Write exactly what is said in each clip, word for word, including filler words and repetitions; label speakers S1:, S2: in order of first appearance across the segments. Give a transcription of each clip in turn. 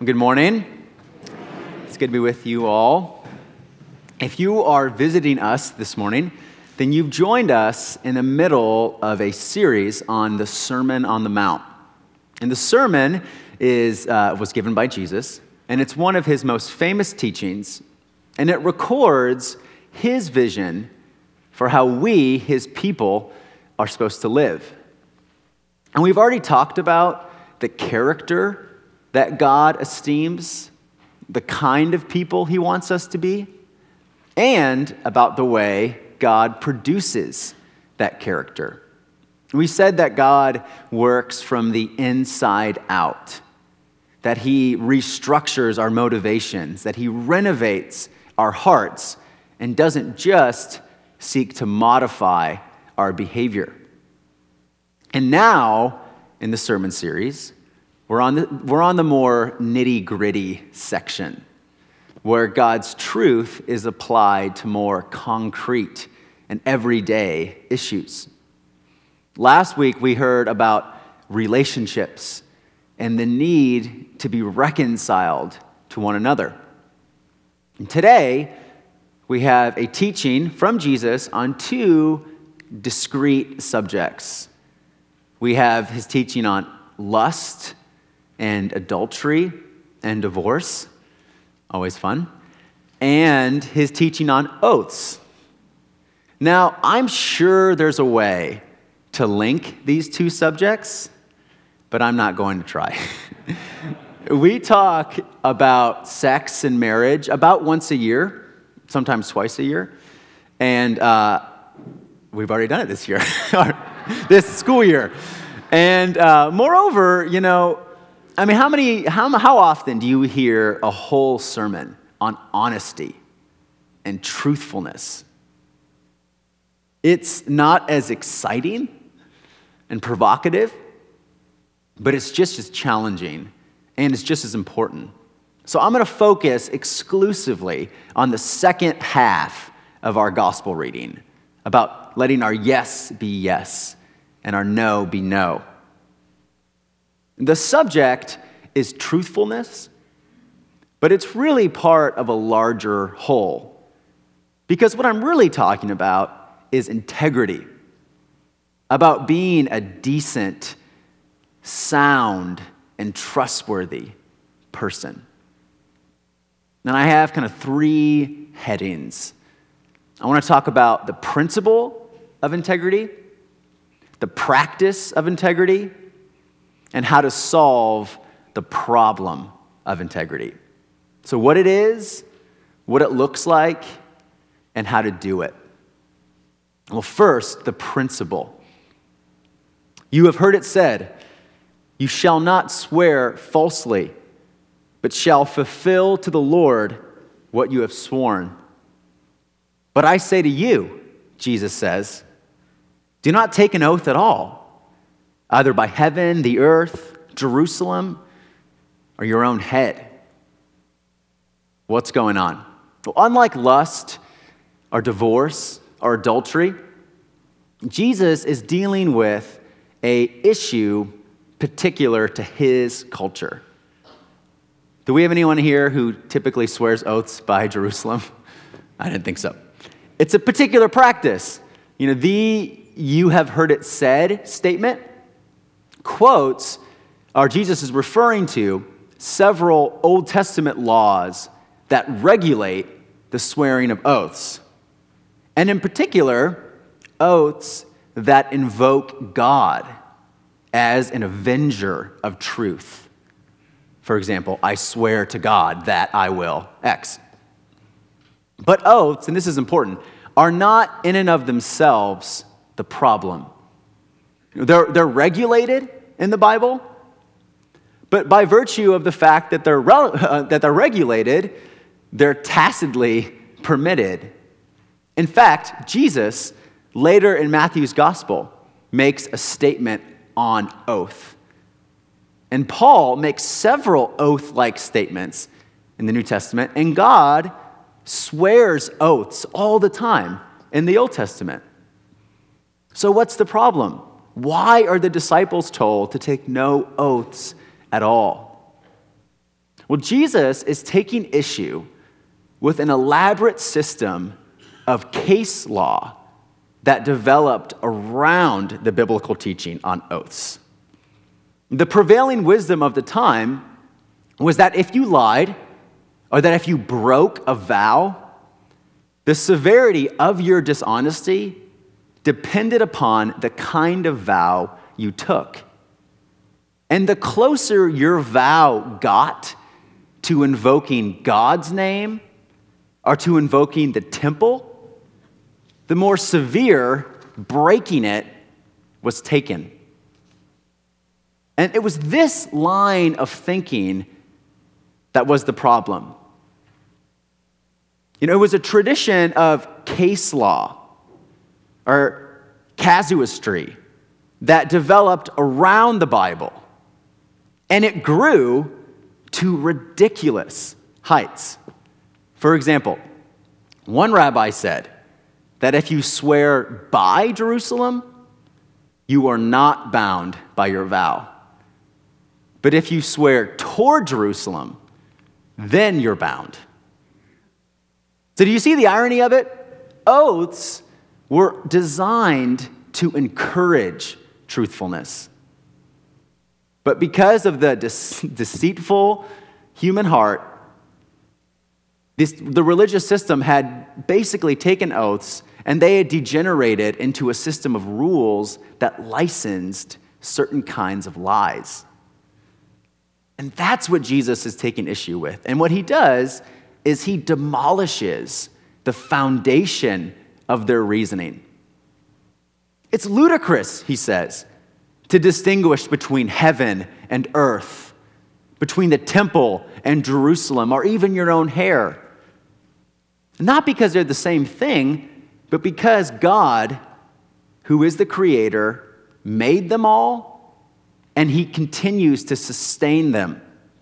S1: Well, good morning. It's good to be with you all. If you are visiting us this morning, then you've joined us in the middle of a series on the Sermon on the Mount. And the sermon is uh, was given by Jesus, and it's one of his most famous teachings, and it records his vision for how we, his people, are supposed to live. And we've already talked about the character that God esteems, the kind of people he wants us to be, and about the way God produces that character. We said that God works from the inside out, that he restructures our motivations, that he renovates our hearts, and doesn't just seek to modify our behavior. And now, in the sermon series, we're on the, we're on the more nitty-gritty section, where God's truth is applied to more concrete and everyday issues. Last week, we heard about relationships and the need to be reconciled to one another. And today, we have a teaching from Jesus on two discrete subjects. We have his teaching on lust and adultery and divorce, always fun, and his teaching on oaths. Now, I'm sure there's a way to link these two subjects, but I'm not going to try. We talk about sex and marriage about once a year, sometimes twice a year, and uh, we've already done it this year, this school year. And uh, moreover, you know, I mean, how many, how, how often do you hear a whole sermon on honesty and truthfulness? It's not as exciting and provocative, but it's just as challenging and it's just as important. So I'm going to focus exclusively on the second half of our gospel reading, about letting our yes be yes and our no be no. The subject is truthfulness, but it's really part of a larger whole. Because what I'm really talking about is integrity, about being a decent, sound, and trustworthy person. And I have kind of three headings. I want to talk about the principle of integrity, the practice of integrity, and how to solve the problem of integrity. So what it is, what it looks like, and how to do it. Well, first, the principle. You have heard it said, "You shall not swear falsely, but shall fulfill to the Lord what you have sworn." But I say to you, Jesus says, do not take an oath at all, either by heaven, the earth, Jerusalem, or your own head. What's going on? Well, unlike lust or divorce or adultery, Jesus is dealing with an issue particular to his culture. Do we have anyone here who typically swears oaths by Jerusalem? I didn't think so. It's a particular practice. You know, the "you have heard it said" statement quotes, or Jesus is referring to, several Old Testament laws that regulate the swearing of oaths. And in particular, oaths that invoke God as an avenger of truth. For example, I swear to God that I will X. But oaths, and this is important, are not in and of themselves the problem. They're, they're regulated in the Bible, but by virtue of the fact that they're, re- uh, that they're regulated, they're tacitly permitted. In fact, Jesus, later in Matthew's gospel, makes a statement on oath. And Paul makes several oath-like statements in the New Testament, and God swears oaths all the time in the Old Testament. So what's the problem? Why are the disciples told to take no oaths at all? Well, Jesus is taking issue with an elaborate system of case law that developed around the biblical teaching on oaths. The prevailing wisdom of the time was that if you lied, or that if you broke a vow, the severity of your dishonesty depended upon the kind of vow you took. And the closer your vow got to invoking God's name or to invoking the temple, the more severe breaking it was taken. And it was this line of thinking that was the problem. You know, it was a tradition of case law or casuistry that developed around the Bible. And it grew to ridiculous heights. For example, one rabbi said that if you swear by Jerusalem, you are not bound by your vow. But if you swear toward Jerusalem, then you're bound. So do you see the irony of it? Oaths were designed to encourage truthfulness. But because of the de- deceitful human heart, this, the religious system had basically taken oaths and they had degenerated into a system of rules that licensed certain kinds of lies. And that's what Jesus is taking issue with. And what he does is he demolishes the foundation of their reasoning. It's ludicrous, he says, to distinguish between heaven and earth, between the temple and Jerusalem, or even your own hair. Not because they're the same thing, but because God, who is the creator, made them all, and he continues to sustain them.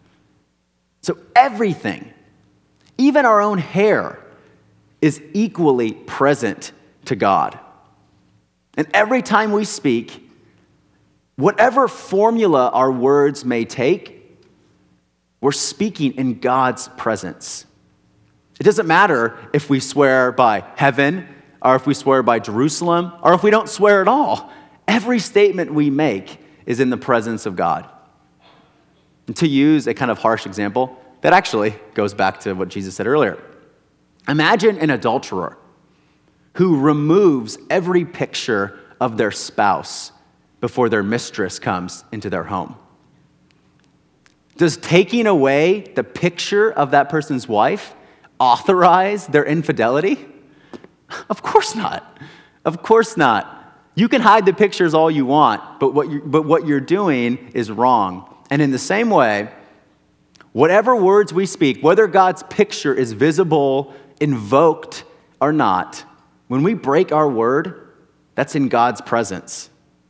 S1: So everything, even our own hair, is equally present to God. And every time we speak, whatever formula our words may take, we're speaking in God's presence. It doesn't matter if we swear by heaven, or if we swear by Jerusalem, or if we don't swear at all. Every statement we make is in the presence of God. And to use a kind of harsh example, that actually goes back to what Jesus said earlier. Imagine an adulterer who removes every picture of their spouse before their mistress comes into their home. Does taking away the picture of that person's wife authorize their infidelity? Of course not. Of course not. You can hide the pictures all you want, but what you but what you're doing is wrong. And in the same way, whatever words we speak, whether God's picture is visible, invoked, or not, when we break our word, that's in God's presence.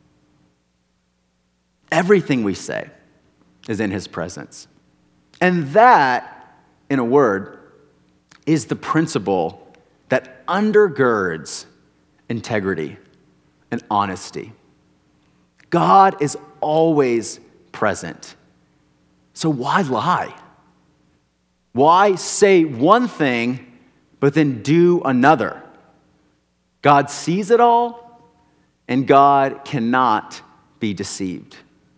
S1: Everything we say is in his presence. And that, in a word, is the principle that undergirds integrity and honesty. God is always present. So why lie? Why say one thing, but then do another? God sees it all, and God cannot be deceived.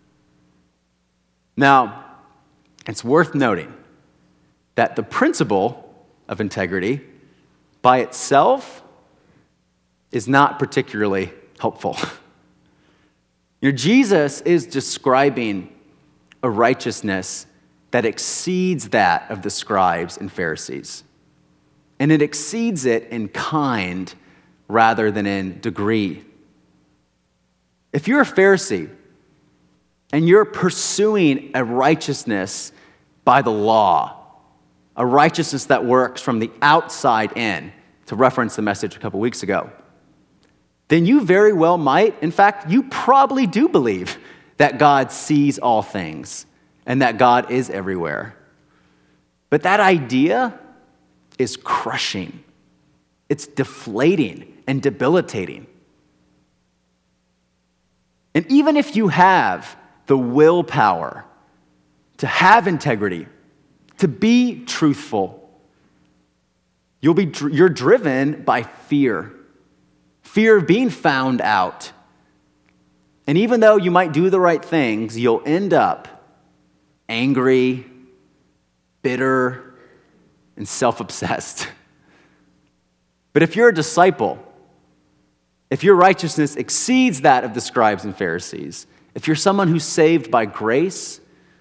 S1: Now, it's worth noting that the principle of integrity by itself is not particularly helpful. You know, Jesus is describing a righteousness that exceeds that of the scribes and Pharisees. And it exceeds it in kind rather than in degree. If you're a Pharisee and you're pursuing a righteousness by the law, a righteousness that works from the outside in, to reference the message a couple weeks ago, then you very well might, in fact, you probably do believe that God sees all things and that God is everywhere. But that idea is crushing. It's deflating and debilitating. And even if you have the willpower to have integrity, to be truthful. You'll be, you're driven by fear. Fear of being found out. And even though you might do the right things, you'll end up angry, bitter, and self-obsessed. But if you're a disciple, if your righteousness exceeds that of the scribes and Pharisees, if you're someone who's saved by grace,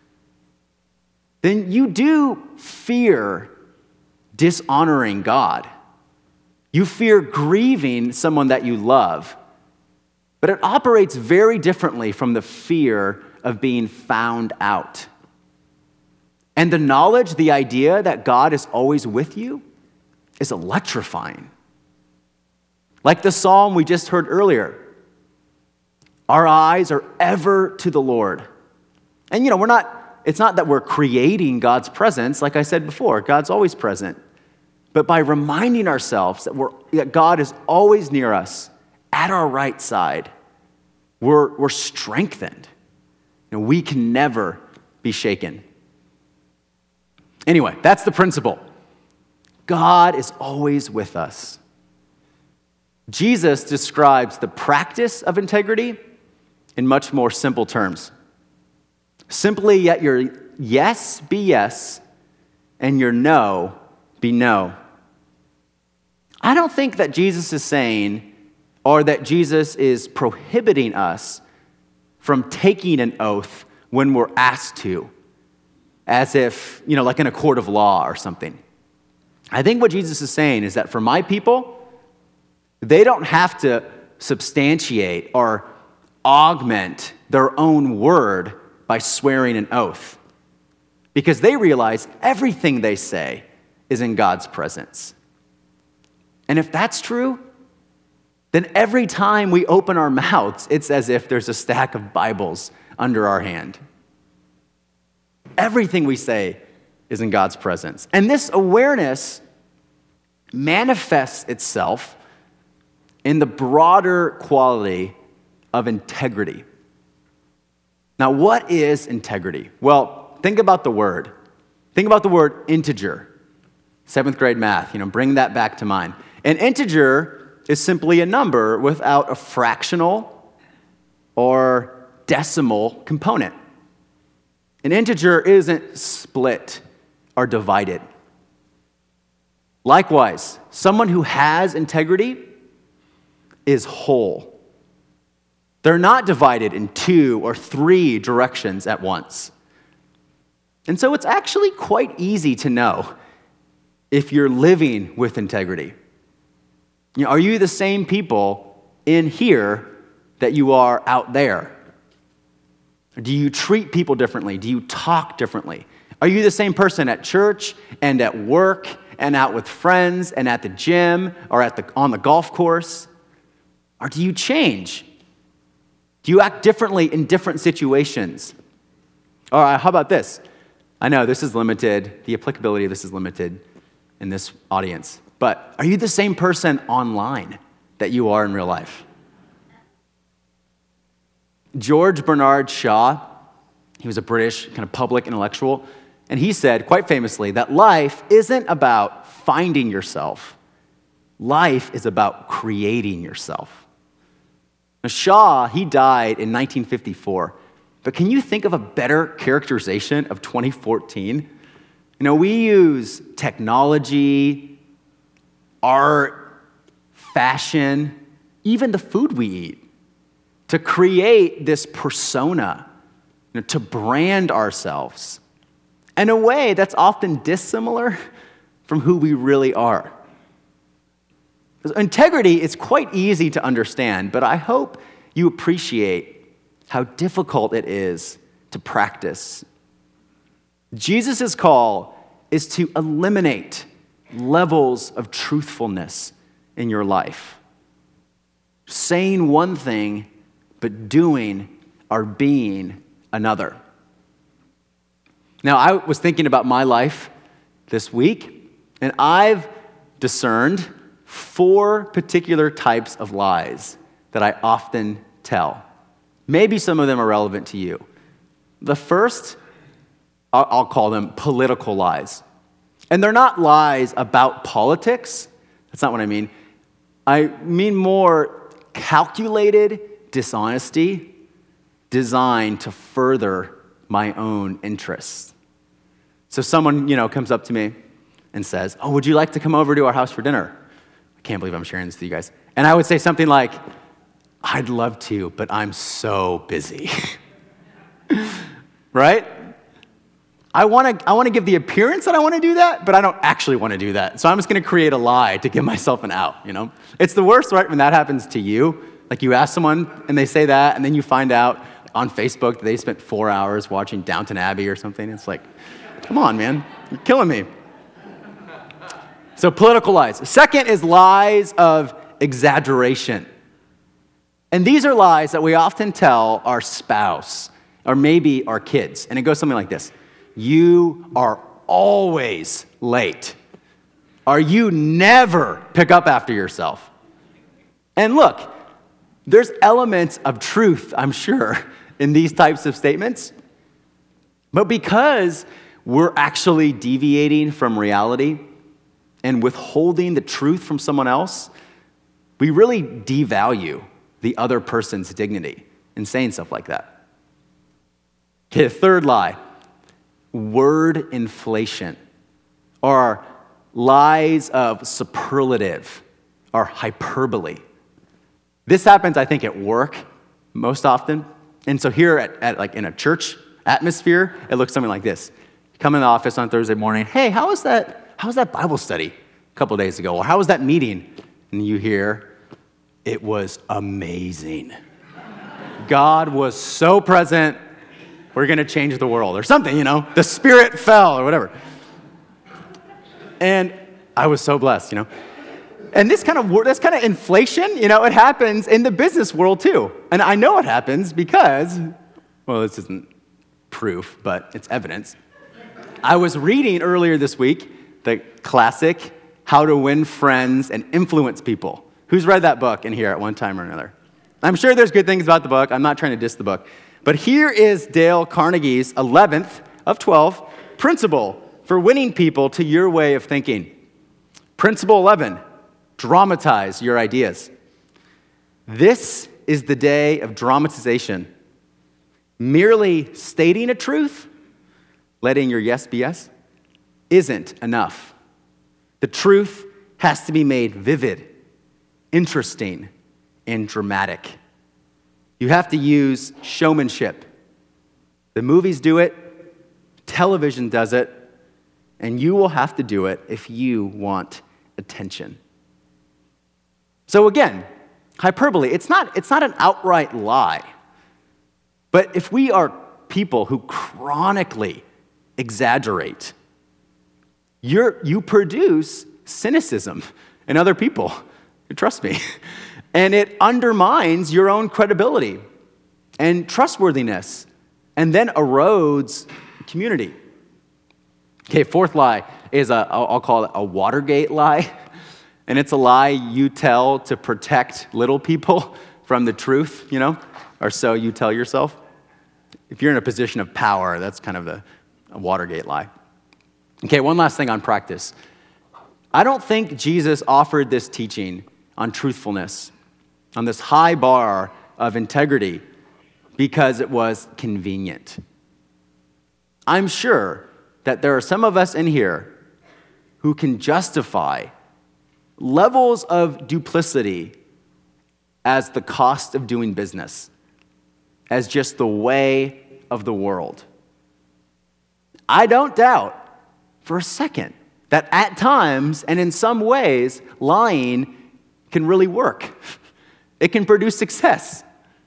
S1: then you do fear dishonoring God. You fear grieving someone that you love. But it operates very differently from the fear of being found out. And the knowledge, the idea that God is always with you, is electrifying. Like the psalm we just heard earlier, our eyes are ever to the Lord. And you know, we're not, it's not that we're creating God's presence, like I said before, God's always present. But by reminding ourselves that, we're, that God is always near us, at our right side, we're, we're strengthened. You know, we can never be shaken. Anyway, that's the principle. God is always with us. Jesus describes the practice of integrity in much more simple terms. Simply let your yes be yes, and your no be no. I don't think that Jesus is saying, or that Jesus is prohibiting us from taking an oath when we're asked to, as if, you know, like in a court of law or something. I think what Jesus is saying is that for my people, they don't have to substantiate or augment their own word by swearing an oath, because they realize everything they say is in God's presence. And if that's true, then every time we open our mouths, it's as if there's a stack of Bibles under our hand. Everything we say is in God's presence. And this awareness manifests itself in the broader quality of integrity. Now, what is integrity? Well, think about the word. Think about the word integer. Seventh grade math, you know, bring that back to mind. An integer is simply a number without a fractional or decimal component. An integer isn't split or divided. Likewise, someone who has integrity is whole. They're not divided in two or three directions at once. And so it's actually quite easy to know if you're living with integrity. You know, are you the same people in here that you are out there? Do you treat people differently? Do you talk differently? Are you the same person at church and at work and out with friends and at the gym or at the, on the golf course? Or do you change? Do you act differently in different situations? All right, how about this? I know this is limited, the applicability of this is limited in this audience, but are you the same person online that you are in real life? George Bernard Shaw, he was a British kind of public intellectual, and he said quite famously that life isn't about finding yourself. Life is about creating yourself. Now, Shaw, he died in nineteen fifty-four, but can you think of a better characterization of twenty fourteen? You know, we use technology, art, fashion, even the food we eat to create this persona, you know, to brand ourselves in a way that's often dissimilar from who we really are. Integrity is quite easy to understand, but I hope you appreciate how difficult it is to practice. Jesus' call is to eliminate levels of truthfulness in your life. Saying one thing, but doing or being another. Now, I was thinking about my life this week, and I've discerned four particular types of lies that I often tell. Maybe some of them are relevant to you. The first I'll, I'll call them political lies. And they're not lies about politics. That's not what I mean. I mean more calculated dishonesty designed to further my own interests. So someone, you know, comes up to me and says, oh, would you like to come over to our house for dinner? I can't believe I'm sharing this with you guys. And I would say something like, I'd love to, but I'm so busy. Right? I want to I want to give the appearance that I want to do that, but I don't actually want to do that. So I'm just going to create a lie to give myself an out, you know? It's the worst, right, when that happens to you. Like you ask someone and they say that, and then you find out on Facebook that they spent four hours watching Downton Abbey or something. It's like, come on, man. You're killing me. So political lies. Second is lies of exaggeration. And these are lies that we often tell our spouse or maybe our kids. And it goes something like this. You are always late. Or you never pick up after yourself. And look, there's elements of truth, I'm sure, in these types of statements. But because we're actually deviating from reality and withholding the truth from someone else, we really devalue the other person's dignity in saying stuff like that. Okay, the third lie, word inflation, or lies of superlative, or hyperbole. This happens, I think, at work most often. And so here at, at like in a church atmosphere, it looks something like this. You come in the office on Thursday morning, hey, how was that, how was that Bible study a couple days ago? Or how was that meeting? And you hear, it was amazing. God was so present, we're going to change the world, or something, you know. The Spirit fell, or whatever. And I was so blessed, you know. And this kind of this kind of inflation, you know, it happens in the business world too. And I know it happens because, well, this isn't proof, but it's evidence. I was reading earlier this week the classic How to Win Friends and Influence People. Who's read that book in here at one time or another? I'm sure there's good things about the book. I'm not trying to diss the book. But here is Dale Carnegie's eleventh of twelve principle for winning people to your way of thinking. Principle eleven, dramatize your ideas. This is the day of dramatization. Merely stating a truth, letting your yes be yes, isn't enough. The truth has to be made vivid, interesting, and dramatic. You have to use showmanship. The movies do it, television does it, and you will have to do it if you want attention. So again, hyperbole, it's not, it's not an outright lie. But if we are people who chronically exaggerate, you're, you produce cynicism in other people. Trust me. And it undermines your own credibility and trustworthiness, and then erodes community. Okay, fourth lie is a, I'll call it a Watergate lie. And it's a lie you tell to protect little people from the truth, you know, or so you tell yourself. If you're in a position of power, that's kind of the a Watergate lie. Okay, one last thing on practice. I don't think Jesus offered this teaching on truthfulness, on this high bar of integrity, because it was convenient. I'm sure that there are some of us in here who can justify levels of duplicity as the cost of doing business, as just the way of the world. I don't doubt for a second that at times and in some ways, lying can really work. It can produce success.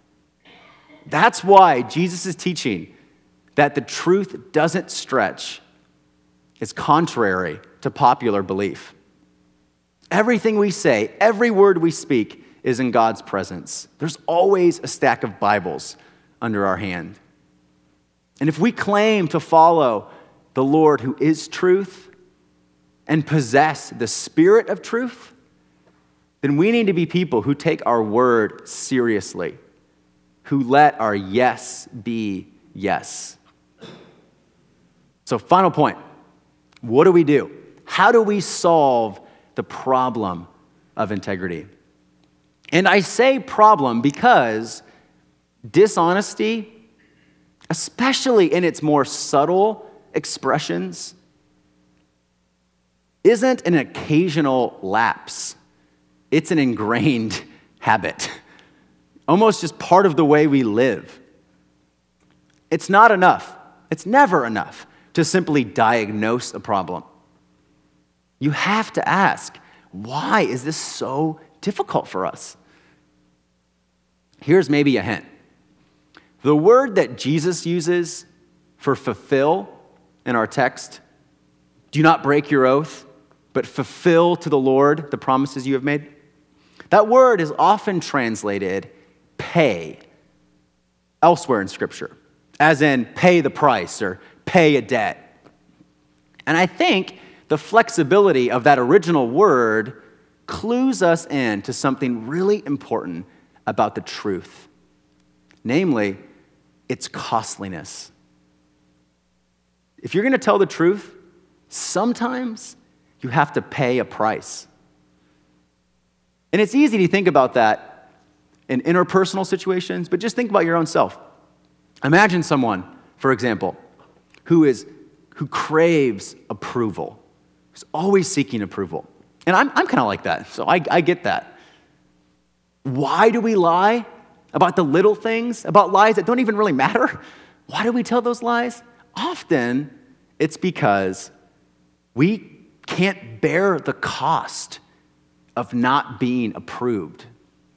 S1: That's why Jesus is teaching that the truth doesn't stretch is contrary to popular belief. Everything we say, every word we speak is in God's presence. There's always a stack of Bibles under our hand. And if we claim to follow the Lord who is truth and possess the Spirit of truth, then we need to be people who take our word seriously, who let our yes be yes. So final point, what do we do? How do we solve the problem of integrity? And I say problem because dishonesty, especially in its more subtle expressions, isn't an occasional lapse. It's an ingrained habit, almost just part of the way we live. It's not enough. It's never enough to simply diagnose a problem. You have to ask, why is this so difficult for us? Here's maybe a hint. The word that Jesus uses for fulfill in our text, do not break your oath, but fulfill to the Lord the promises you have made. That word is often translated pay elsewhere in Scripture, as in pay the price or pay a debt. And I think the flexibility of that original word clues us in to something really important about the truth, namely, its costliness. If you're going to tell the truth, sometimes you have to pay a price. And it's easy to think about that in interpersonal situations, but just think about your own self. Imagine someone, for example, who is who craves approval, who's always seeking approval. And I'm I'm kind of like that, so I, I get that. Why do we lie about the little things, about lies that don't even really matter? Why do we tell those lies? Often, it's because we can't bear the cost of not being approved.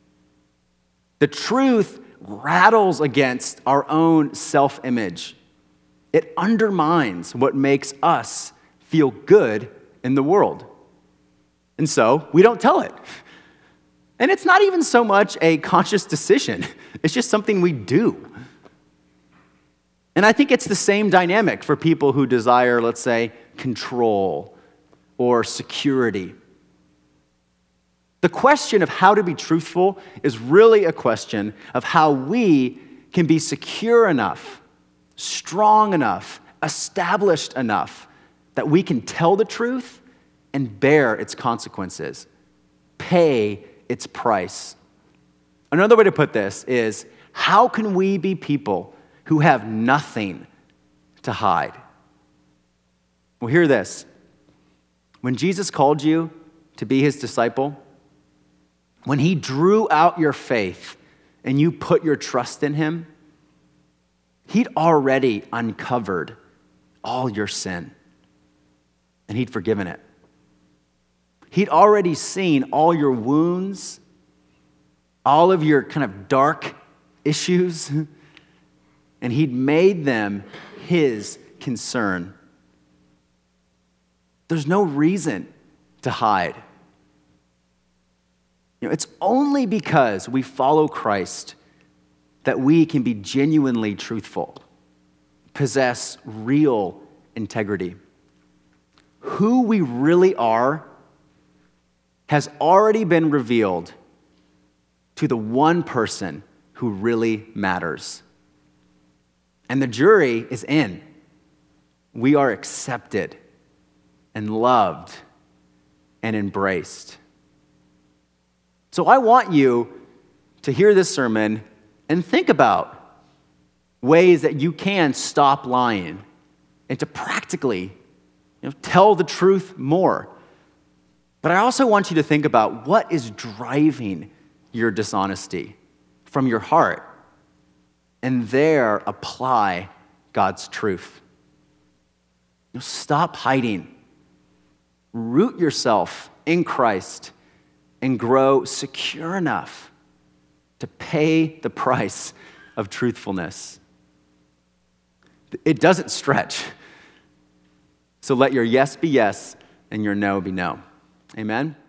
S1: The truth rattles against our own self-image. It undermines what makes us feel good in the world. And so, we don't tell it. And it's not even so much a conscious decision. It's just something we do. And I think it's the same dynamic for people who desire, let's say, control or security. The question of how to be truthful is really a question of how we can be secure enough, strong enough, established enough that we can tell the truth and bear its consequences, pay its price. Another way to put this is, how can we be people who have nothing to hide? Well, hear this. When Jesus called you to be his disciple, when he drew out your faith and you put your trust in him, he'd already uncovered all your sin and he'd forgiven it. He'd already seen all your wounds, all of your kind of dark issues, and he'd made them his concern. There's no reason to hide. You know, it's only because we follow Christ that we can be genuinely truthful, possess real integrity. Who we really are has already been revealed to the one person who really matters. And the jury is in. We are accepted and loved and embraced. So I want you to hear this sermon and think about ways that you can stop lying and to practically, you know, tell the truth more. But I also want you to think about what is driving your dishonesty from your heart, and there apply God's truth. You know, stop hiding. Root yourself in Christ and grow secure enough to pay the price of truthfulness. It doesn't stretch. So let your yes be yes and your no be no. Amen?